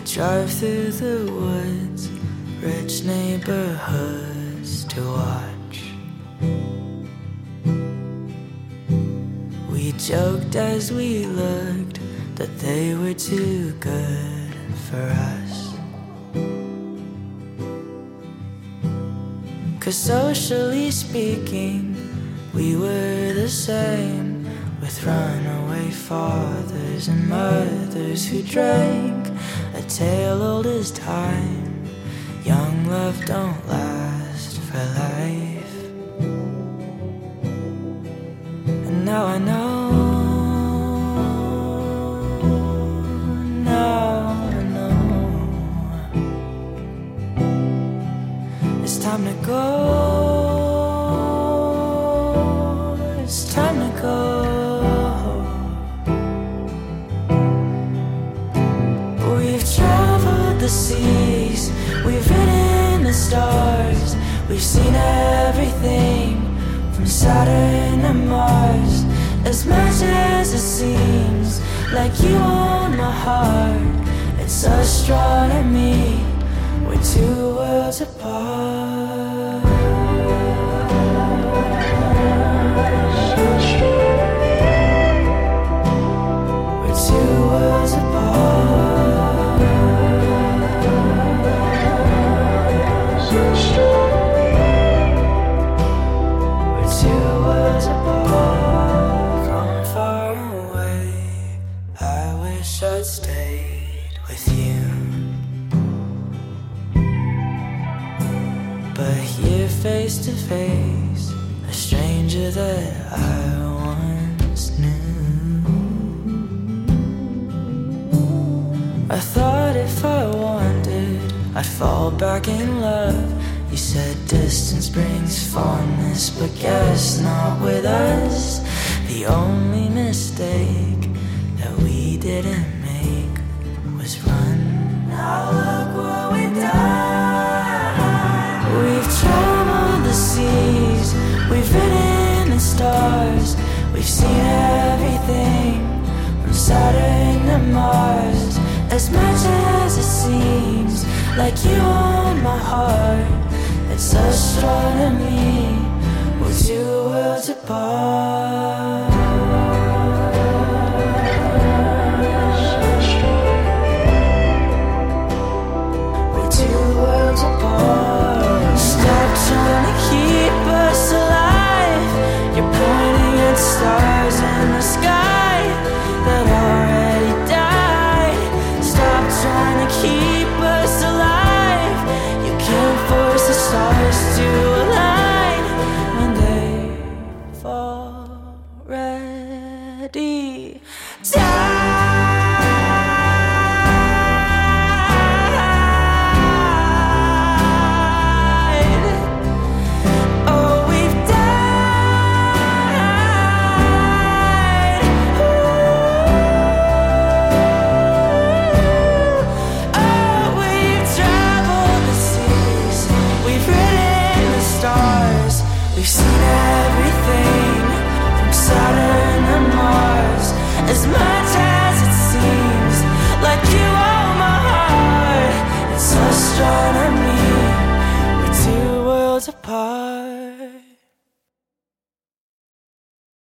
drive through the woods, rich neighborhoods to watch. We joked as we looked that they were too good for us. 'Cause socially speaking, we were the same, with runaway fathers and mothers who drank a tale old as time. Young love don't last for life. And now I know, it's time to go. It's time to go. We've traveled the seas, we've ridden the stars, we've seen everything from Saturn to Mars. As much as it seems like you own my heart, it's astronomy, we're two worlds apart. We're two worlds apart. We're two worlds apart. From far away, I wish I'd stayed with you. But here face to face, a stranger that I once knew. I thought if I wanted, I'd fall back in love. You said distance brings fondness, but guess not with us. The only mistake that we didn't make was run. Now look what we've done. We've traveled the seas, we've ridden the stars, we've seen everything from Saturn to Mars. As much as it seems like you own my heart, it's astronomy, we're two worlds apart. We're two worlds apart. Stop trying to keep us alive. You're pointing at stars in the sky that already died. Stop trying to keep us alive. You can't force the stars to align when they've already died. We've seen everything from Saturn to Mars. As much as it seems like you own my heart, it's astronomy, we're two worlds apart.